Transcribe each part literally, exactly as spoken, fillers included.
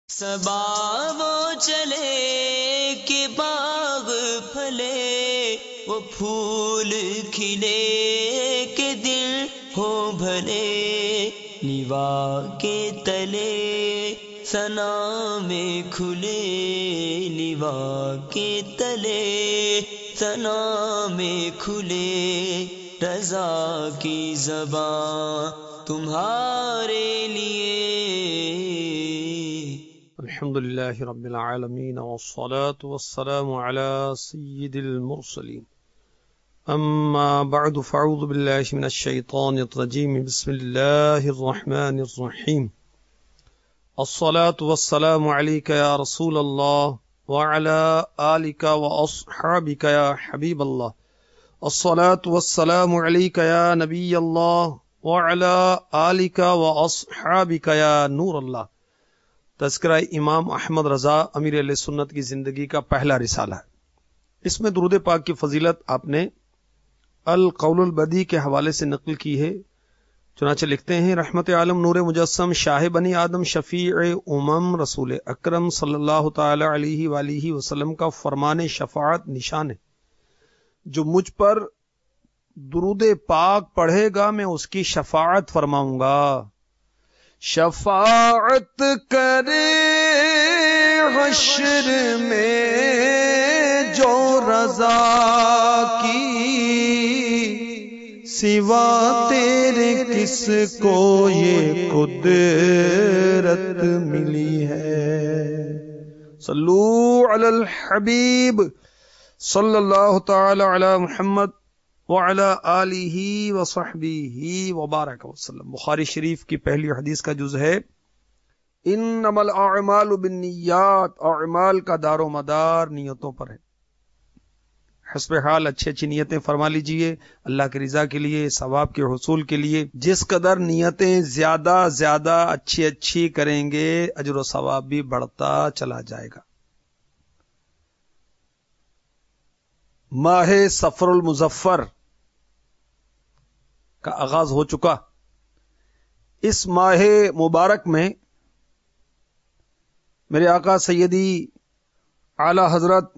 صبا وہ چلے کہ باغ پھلے، وہ پھول کھلے کہ دل ہو بھلے، نیوا کے تلے ثنا میں کھلے، نیوا کے تلے ثنا میں کھلے، رضا کی زبان تمہارے لیے۔ الحمد لله رب العالمين والصلاة والسلام على سيد المرسلين، أما بعد فأعوذ بالله من الشيطان الرجيم، بسم الله الرحمن الرحيم، الصلاة والسلام عليك يا رسول الله وعلى آلك وأصحابك يا حبيب الله، الصلاة والسلام عليك يا نبي الله وعلى آلك وأصحابك يا نور الله۔ تذکرہ امام احمد رضا امیر اہل سنت کی زندگی کا پہلا رسالہ ہے۔ اس میں درود پاک کی فضیلت آپ نے القول البدی کے حوالے سے نقل کی ہے۔ چنانچہ لکھتے ہیں، رحمت عالم نور مجسم شاہ بنی آدم شفیع امم رسول اکرم صلی اللہ تعالی علیہ وآلہ وسلم کا فرمان شفاعت نشان ہے، جو مجھ پر درود پاک پڑھے گا میں اس کی شفاعت فرماؤں گا۔ شفاعت کرے حشر میں جو رضا کی، سوا تیرے کس کو یہ قدرت ملی ہے۔ صلو علی الحبیب صلی اللہ تعالی علی محمد وعلی آلہ وصحبہ وبارک وسلم۔ بخاری شریف کی پہلی حدیث کا جز ہے انما الاعمال بالنیات، اعمال کا دار و مدار نیتوں پر ہے۔ حسب حال اچھی اچھی نیتیں فرما لیجئے اللہ کی رضا کے لیے، ثواب کے حصول کے لیے۔ جس قدر نیتیں زیادہ زیادہ اچھی اچھی کریں گے اجر و ثواب بھی بڑھتا چلا جائے گا۔ ماہ صفر المظفر کا آغاز ہو چکا۔ اس ماہ مبارک میں میرے آقا سیدی اعلی حضرت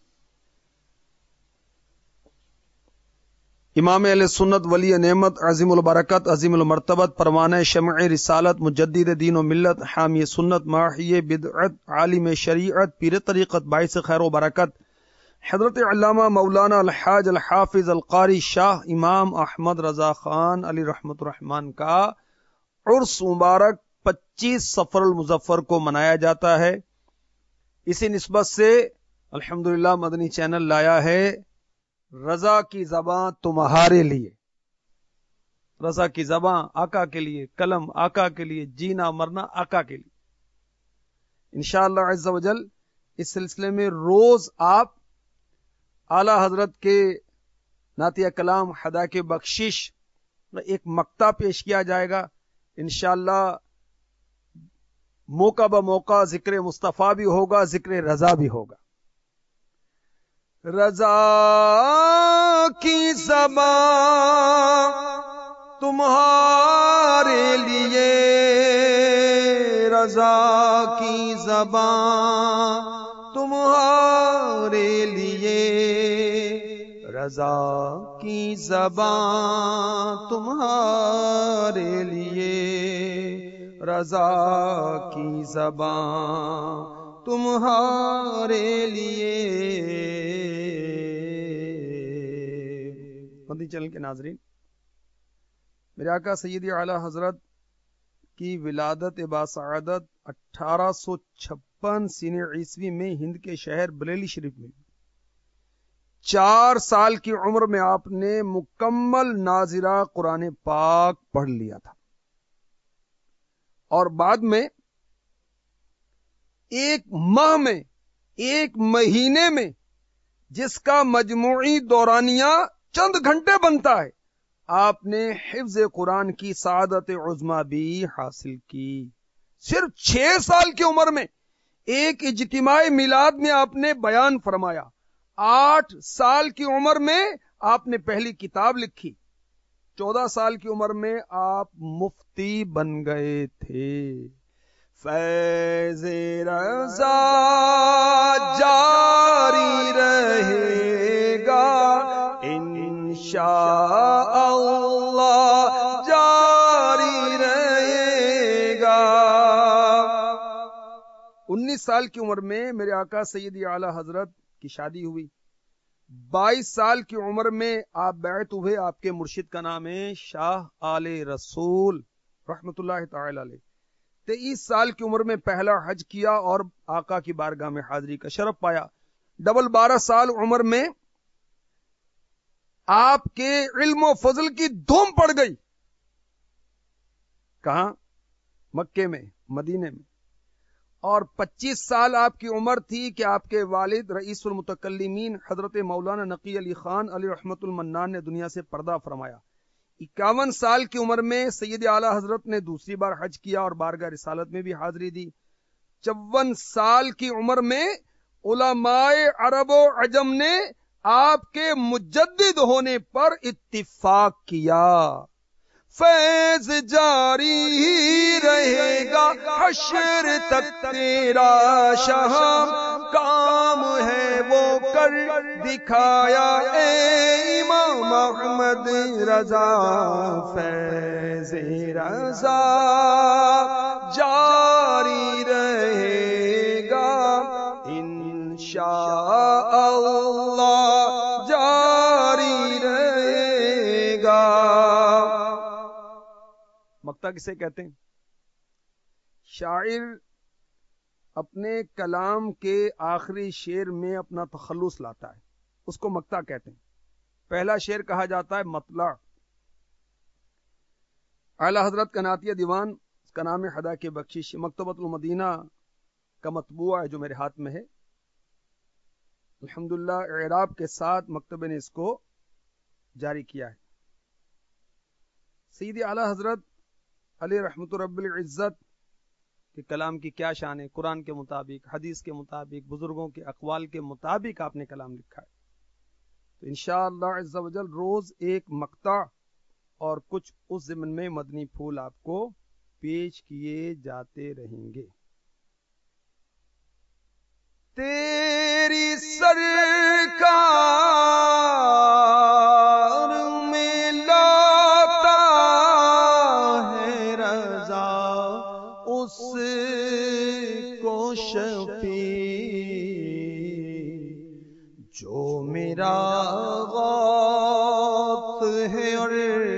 امام اہل سنت ولی نعمت عظیم البرکت عظیم المرتبت پروانہ شمع رسالت مجدد دین و ملت حامی سنت ماحی بدعت عالم شریعت پیر طریقت باعث خیر و برکت حضرت علامہ مولانا الحاج الحافظ القاری شاہ امام احمد رضا خان علی رحمت الرحمن کا عرس مبارک پچیس صفر المظفر کو منایا جاتا ہے۔ اسی نسبت سے الحمدللہ مدنی چینل لایا ہے رضا کی زباں تمہارے لیے۔ رضا کی زباں آقا کے لیے، قلم آقا کے لیے، جینا مرنا آقا کے لیے۔ انشاءاللہ عز و جل اس سلسلے میں روز آپ اعلی حضرت کے نعتیہ کلام حدا کے بخشش ایک مقطع پیش کیا جائے گا۔ انشاءاللہ موقع بموقع ذکر مصطفیٰ بھی ہوگا، ذکر رضا بھی ہوگا۔ رضا کی زبان تمہارے لیے، رضا کی زبان تمہارے لیے، رضا کی زبان تمہارے لیے، رضا کی زبان تمہارے لیے۔ مدنی چینل کے ناظرین، میرے آقا سیدی اعلی حضرت کی ولادت باسعادت اٹھارہ سو چھپن سین عیسوی میں ہند کے شہر بریلی شریف میں چار سال کی عمر میں آپ نے مکمل ناظرہ قرآن پاک پڑھ لیا تھا، اور بعد میں ایک ماہ میں ایک مہینے میں جس کا مجموعی دورانیہ چند گھنٹے بنتا ہے، آپ نے حفظ قرآن کی سعادت عظمیٰ بھی حاصل کی۔ صرف چھ سال کی عمر میں ایک اجتماع میلاد میں آپ نے بیان فرمایا۔ آٹھ سال کی عمر میں آپ نے پہلی کتاب لکھی۔ چودہ سال کی عمر میں آپ مفتی بن گئے تھے۔ فیض رضا جاری رہے گا انشاء اللہ جاری رہے گا۔ انیس سال کی عمر میں میرے آقا سیدی اعلی حضرت کی شادی ہوئی۔ بائیس سال کی عمر میں آپ بیعت ہوئے۔ آپ کے مرشد کا نام ہے شاہ آل رسول رحمت اللہ تعالی علیہ۔ تیئیس سال کی عمر میں پہلا حج کیا اور آقا کی بارگاہ میں حاضری کا شرف پایا۔ ڈبل بارہ سال عمر میں آپ کے علم و فضل کی دھوم پڑ گئی۔ کہاں؟ مکے میں، مدینے میں۔ اور پچیس سال آپ کی عمر تھی کہ آپ کے والد رئیس المتکلمین حضرت مولانا نقی علی خان علی رحمت المنان نے دنیا سے پردہ فرمایا۔ اکاون سال کی عمر میں سید اعلی حضرت نے دوسری بار حج کیا اور بارگاہ رسالت میں بھی حاضری دی۔ چون سال کی عمر میں علماء عرب و عجم نے آپ کے مجدد ہونے پر اتفاق کیا۔ فیض جاری ہی رہے گا حشر تک تیرا شاہ، کام ہے وہ کر دکھایا اے امام احمد رضا۔ فیض رضا جاری رہے گا انشاء اللہ جاری رہے گا۔ مقطع کسے کہتے ہیں؟ شاعر اپنے کلام کے آخری شعر میں اپنا تخلص لاتا ہے، اس کو مقطع کہتے ہیں۔ پہلا شعر کہا جاتا ہے مطلع۔ اعلی حضرت کا نعتیہ دیوان، اس کا نام ہے حدا کی بخشش، مکتبۃ المدینہ کا مطبوعہ ہے جو میرے ہاتھ میں ہے۔ الحمدللہ اعراب کے ساتھ مکتبے نے اس کو جاری کیا ہے۔ سیدی اعلی حضرت علی رحمت رب العزت کے کلام کی کیا شان ہے؟ قرآن کے مطابق، حدیث کے مطابق، بزرگوں کے اقوال کے مطابق آپ نے کلام لکھا ہے۔ تو انشاءاللہ عز و جل روز ایک مقطع اور کچھ اس ضمن میں مدنی پھول آپ کو پیش کیے جاتے رہیں گے۔ تیری سرکار میں لاتا ہے رضا اس کو شفیع جو میرا غوث ہے اور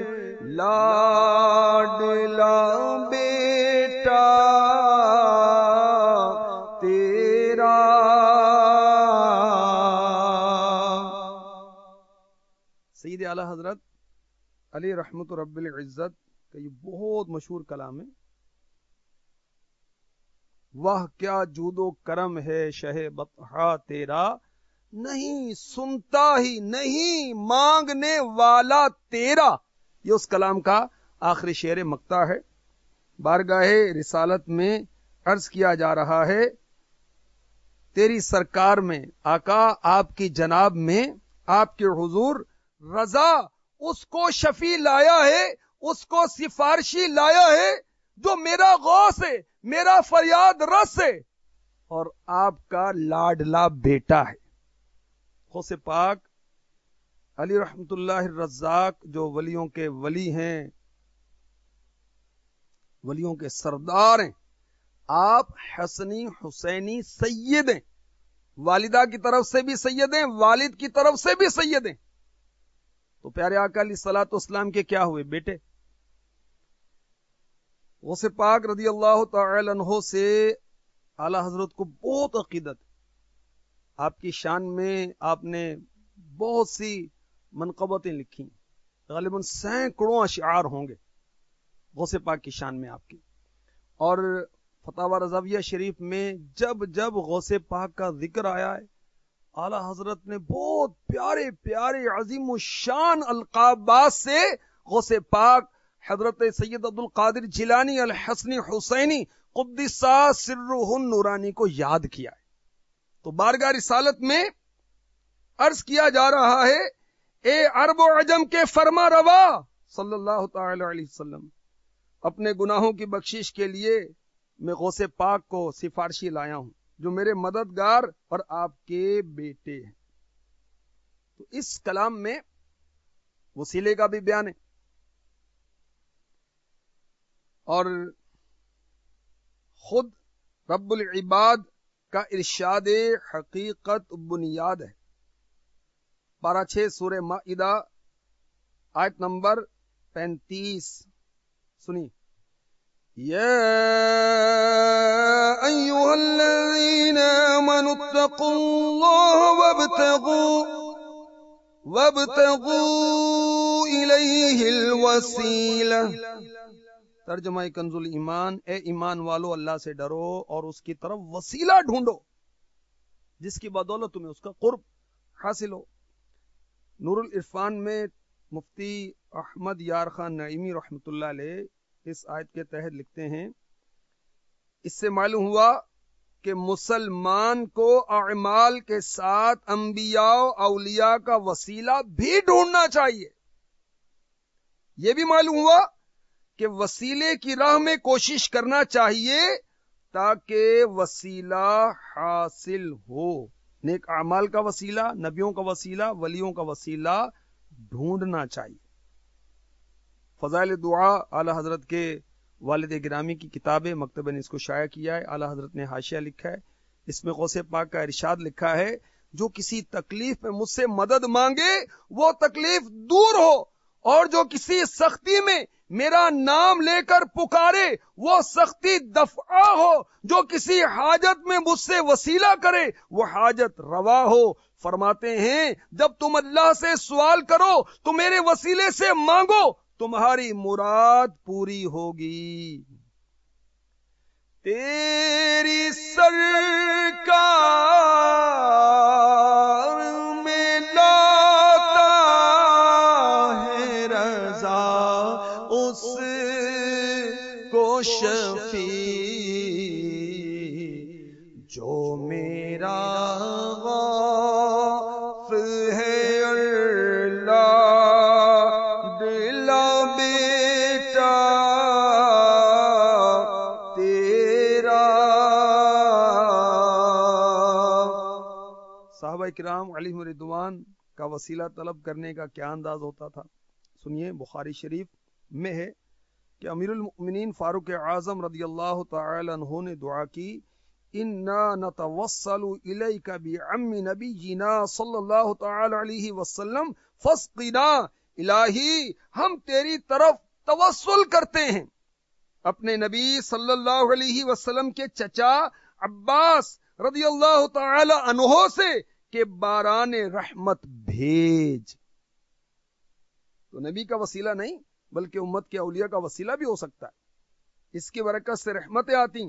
لاڈلا بیٹا تیرا۔ سید اعلی حضرت علی رحمت رب العزت کا یہ بہت مشہور کلام ہے۔ واہ کیا جود و کرم ہے شہ بطحا تیرا، نہیں سنتا ہی نہیں مانگنے والا تیرا۔ یہ اس کلام کا آخری شعر مقطع ہے۔ بارگاہ رسالت میں عرض کیا جا رہا ہے، تیری سرکار میں، آقا آپ کی جناب میں، آپ کے حضور رضا اس کو شفیع لایا ہے، اس کو سفارشی لایا ہے جو میرا غوث ہے، میرا فریاد رس ہے اور آپ کا لاڈلا بیٹا ہے۔ غوث پاک علی رحمت اللہ الرزاق جو ولیوں کے ولی ہیں، ولیوں کے سردار ہیں، آپ حسنی حسینی سید ہیں، والدہ کی طرف سے بھی سید ہیں، والد کی طرف سے بھی سید ہیں۔ تو پیارے آقا علیہ الصلوۃ والسلام کے کیا ہوئے؟ بیٹے۔ غوث پاک رضی اللہ تعالی عنہ سے اعلی حضرت کو بہت عقیدت، آپ کی شان میں آپ نے بہت سی منقبتیں لکھی، غالباً سینکڑوں اشعار ہوں گے غوث پاک کی شان میں آپ کی۔ اور فتاوی رضویہ شریف میں جب جب غوث پاک کا ذکر آیا ہے، اعلی حضرت نے بہت پیارے پیارے عظیم الشان القابات سے غوث پاک حضرت سید عبد القادر جیلانی الحسنی حسینی قدس سرہ النورانی کو یاد کیا ہے۔ تو بارگاہ رسالت میں عرض کیا جا رہا ہے، اے عرب و عجم کے فرما روا صلی اللہ تعالی علیہ وسلم، اپنے گناہوں کی بخشش کے لیے میں غوث پاک کو سفارشی لایا ہوں جو میرے مددگار اور آپ کے بیٹے ہیں. تو اس کلام میں وسیلے کا بھی بیان ہے اور خود رب العباد کا ارشاد حقیقت بنیاد ہے. پارہ چھ سورہ مائدہ آیت نمبر پینتیس سنی. یا ایھا الذین آمنوا اتقوا اللہ وابتغوا وابتغوا الیہ الوسیلہ. ترجمہ کنز الایمان، اے ایمان والو اللہ سے ڈرو اور اس کی طرف وسیلہ ڈھونڈو جس کی بدولت تمہیں اس کا قرب حاصل ہو. نور العرفان میں مفتی احمد یار خان نعیمی رحمۃ اللہ علیہ اس آیت کے تحت لکھتے ہیں، اس سے معلوم ہوا کہ مسلمان کو اعمال کے ساتھ انبیاء و اولیاء کا وسیلہ بھی ڈھونڈنا چاہیے. یہ بھی معلوم ہوا کہ وسیلے کی راہ میں کوشش کرنا چاہیے تاکہ وسیلہ حاصل ہو. نیک اعمال کا وسیلہ، نبیوں کا وسیلہ، ولیوں کا وسیلہ ڈھونڈنا چاہیے. فضائل دعا اعلی حضرت کے والد گرامی کی کتاب ہے، مکتبہ نے اس کو شائع کیا ہے. اعلی حضرت نے حاشیہ لکھا ہے، اس میں غوث پاک کا ارشاد لکھا ہے، جو کسی تکلیف میں مجھ سے مدد مانگے وہ تکلیف دور ہو، اور جو کسی سختی میں میرا نام لے کر پکارے وہ سختی دفع ہو، جو کسی حاجت میں مجھ سے وسیلہ کرے وہ حاجت روا ہو. فرماتے ہیں جب تم اللہ سے سوال کرو تو میرے وسیلے سے مانگو، تمہاری مراد پوری ہوگی. تیری سرکار میں لاتا ہے رضا اس کو شفیع جو میرا غوث ہے. اللہ دلا بیٹا تیرا. صحابہ کرام علیہم رضوان کا وسیلہ طلب کرنے کا کیا انداز ہوتا تھا سنیے. بخاری شریف میں ہے کہ امیر المؤمنین فاروق اعظم رضی اللہ تعالی عنہ نے دعا کی، انا نتوسل الیک بعم نبینا صلی اللہ تعالی علیہ وسلم فاسقنا. الہی ہم تیری طرف توسل کرتے ہیں اپنے نبی صلی اللہ علیہ وسلم کے چچا عباس رضی اللہ تعالی عنہ سے کہ باران رحمت بھیج. تو نبی کا وسیلہ نہیں بلکہ امت کے اولیاء کا وسیلہ بھی ہو سکتا ہے، اس کی برکت سے رحمتیں آتی.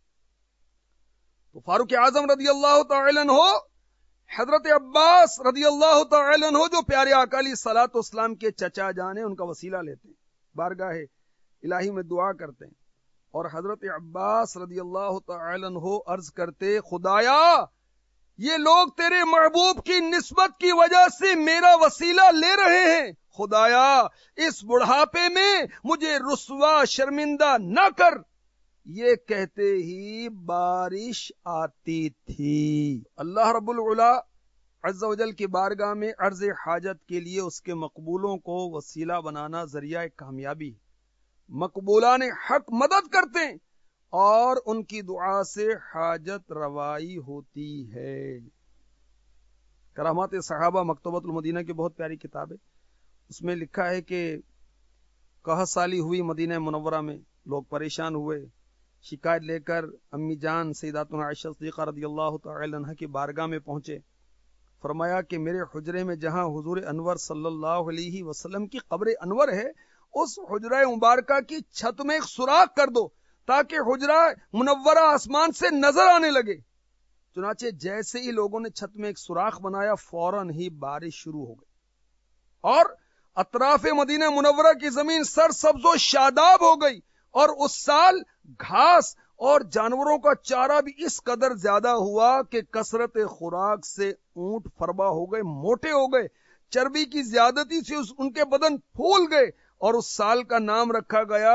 تو فاروق اعظم رضی اللہ تعالی عنہ حضرت عباس رضی اللہ تعالی عنہ جو پیارے آقا علیہ الصلوۃ والسلام کے چچا جان ہیں ان کا وسیلہ لیتے ہیں، بارگاہ الہی میں دعا کرتے ہیں. اور حضرت عباس رضی اللہ تعالی عنہ عرض کرتے، خدایا یہ لوگ تیرے محبوب کی نسبت کی وجہ سے میرا وسیلہ لے رہے ہیں، خدایا اس بڑھاپے میں مجھے رسوا شرمندہ نہ کر. یہ کہتے ہی بارش آتی تھی. اللہ رب العلا عز و جل کی بارگاہ میں عرض حاجت کے لیے اس کے مقبولوں کو وسیلہ بنانا ذریعہ کامیابی. مقبولان حق مدد کرتے ہیں اور ان کی دعا سے حاجت روائی ہوتی ہے. کرامات صحابہ مکتبۃ المدینہ کی بہت پیاری کتاب ہے، اس میں لکھا ہے کہ قحط سالی ہوئی مدینہ منورہ میں، لوگ پریشان ہوئے، شکایت لے کر امی جان سیداتنا عائشہ صدیقہ رضی اللہ تعالی عنہ کی بارگاہ میں پہنچے. فرمایا کہ میرے حجرے میں جہاں حضور انور صلی اللہ علیہ وسلم کی قبر انور ہے، اس حجرہ مبارکہ کی چھت میں ایک سوراخ کر دو تاکہ حجرہ منورہ آسمان سے نظر آنے لگے. چنانچہ جیسے ہی لوگوں نے چھت میں ایک سوراخ بنایا فوراً ہی بارش شروع ہو گئی اور اطراف مدینہ منورہ کی زمین سرسبز و شاداب ہو گئی. اور اس سال گھاس اور جانوروں کا چارہ بھی اس قدر زیادہ ہوا کہ کثرت خوراک سے اونٹ فربا ہو گئے، موٹے ہو گئے، چربی کی زیادتی سے ان کے بدن پھول گئے. اور اس سال کا نام رکھا گیا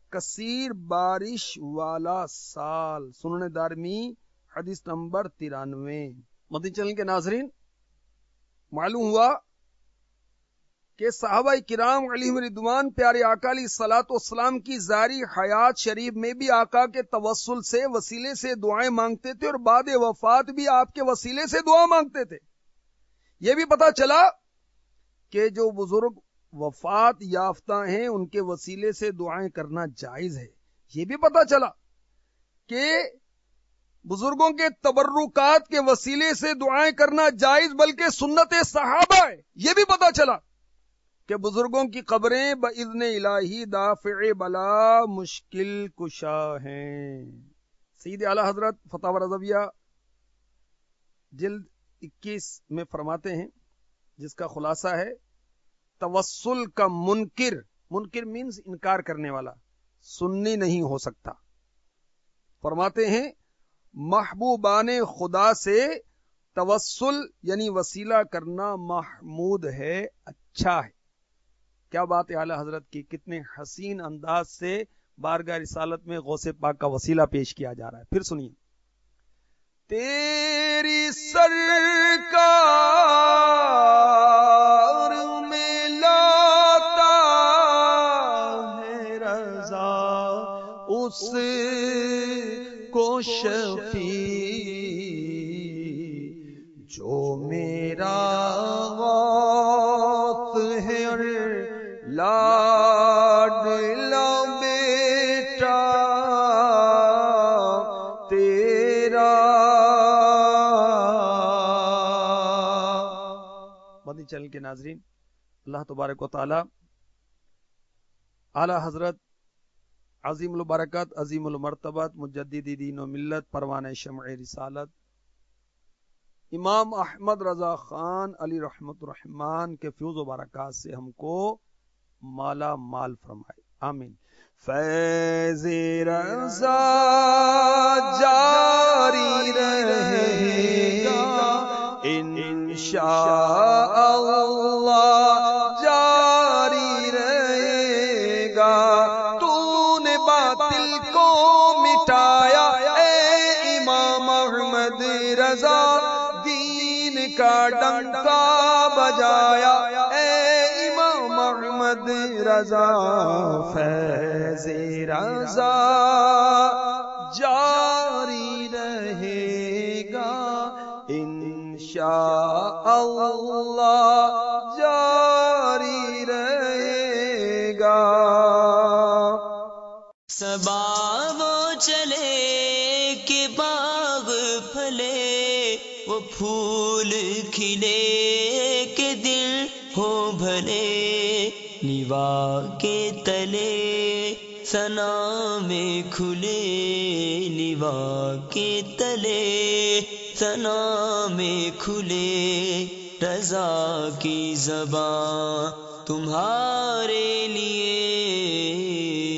کثیر بارش والا سال، سنن دارمی حدیث نمبر ترانوے۔ مدنی چینل کے ناظرین، معلوم ہوا کہ صحابہ کرام علیہم رضوان پیارے آقا علیہ الصلوۃ والسلام کی ظاہری حیات شریف میں بھی آقا کے توسل سے وسیلے سے دعائیں مانگتے تھے، اور بعد وفات بھی آپ کے وسیلے سے دعا مانگتے تھے۔ یہ بھی پتا چلا کہ جو بزرگ وفات یافتہ ہیں ان کے وسیلے سے دعائیں کرنا جائز ہے۔ یہ بھی پتا چلا کہ بزرگوں کے تبرکات کے وسیلے سے دعائیں کرنا جائز بلکہ سنت صحابہ ہے۔ یہ بھی پتا چلا کہ بزرگوں کی قبریں باذن الہی دافع بلا مشکل کشا ہیں۔ سید اعلی حضرت فتاوی رضویہ جلد اکیس میں فرماتے ہیں، جس کا خلاصہ ہے توسل کا منکر، منکر مینز انکار کرنے والا، سنی نہیں ہو سکتا۔ فرماتے ہیں محبوبان خدا سے توسل یعنی وسیلہ کرنا محمود ہے، اچھا ہے۔ کیا بات ہے اعلی حضرت کی، کتنے حسین انداز سے بارگاہ رسالت میں غوث پاک کا وسیلہ پیش کیا جا رہا ہے۔ پھر سنیے، تیری سرکار میں لاتا ہے رضا اس کو شفیع جو میرا غوث ہے اور لاڈلا بیٹا تیرا۔ مدنی چینل کے ناظرین، اللہ تبارک و تعالی اعلی حضرت عظیم البرکت عظیم المرتبت مجدد دین و ملت پروانہ شمع رسالت امام احمد رضا خان علی رحمت الرحمان کے فیوز و برکات سے ہم کو مالا مال فرمائے، آمین۔ فیض رضا جاری رہے گا انشاء اللہ، جاری رہے گا۔ تو نے باطل کو مٹایا اے امام احمد رضا، دین کا ڈنکا بجایا اے امام احمد رضا۔ فیض رضا جاری رہے گا انشاء اللہ، جاری رہے گا۔ صبا وہ چلے کہ باغ پھلے، وہ پھول کھلے کہ دل ہو بھلے، نیوا کے تلے ثنا میں کھلے، نیوا کے تلے ثنا میں کھلے، رضا کی زبان تمہارے لیے